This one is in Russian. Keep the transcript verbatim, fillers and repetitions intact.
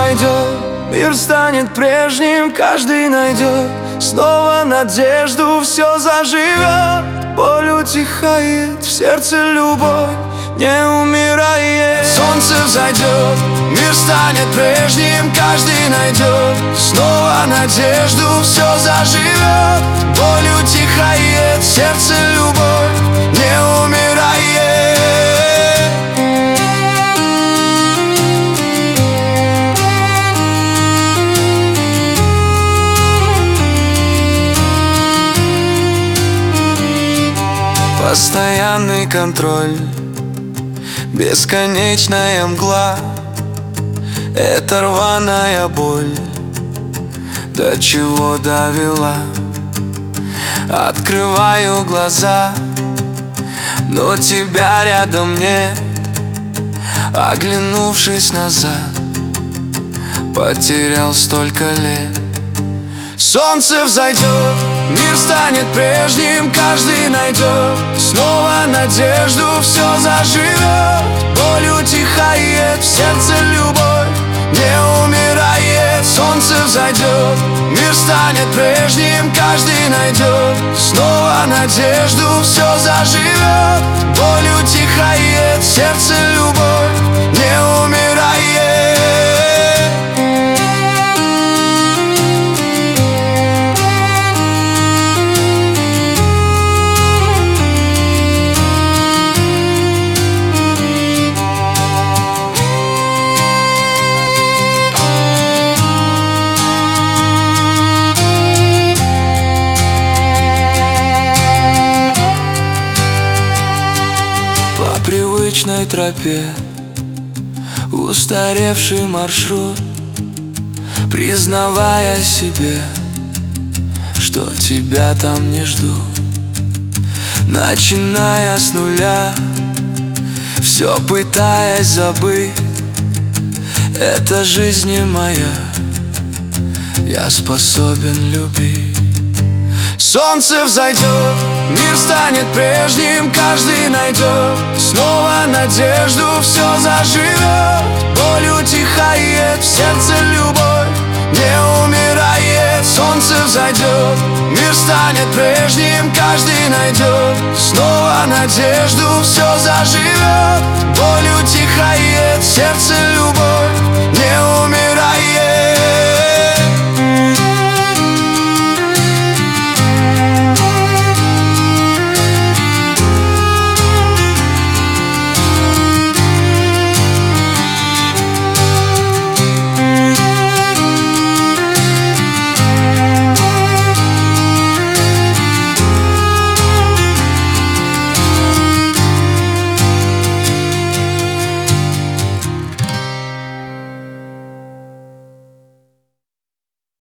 зайдет, мир станет прежним, каждый найдет снова надежду, все заживет. Боль утихает, в сердце любовь не умирает. Солнце взойдет, мир станет прежним, каждый найдет снова надежду, все заживет. Боль утихает, в сердце любовь не умирает. Постоянный контроль, бесконечная мгла, это рваная боль, до чего довела. Открываю глаза, но тебя рядом нет. Оглянувшись назад, потерял столько лет. Солнце взойдет, мир станет прежним, каждый найдет снова надежду, все заживет. Боль утихает, в сердце любовь не умирает. Солнце взойдет, мир станет прежним, каждый найдет снова надежду, все заживет. Боль утихает, в сердце любовь не умирает. Привычной тропе, устаревший маршрут, признавая себе, что тебя там не ждут. Начиная с нуля, все пытаясь забыть, это жизнь не моя, я способен любить. Солнце взойдет, мир станет прежним, каждый найдет снова надежду, все заживет. Боль утихает, в сердце любовь не умирает. Солнце взойдет, мир станет прежним, каждый найдет снова надежду, все заживет. Боль утихает, в сердце любовь не умирает.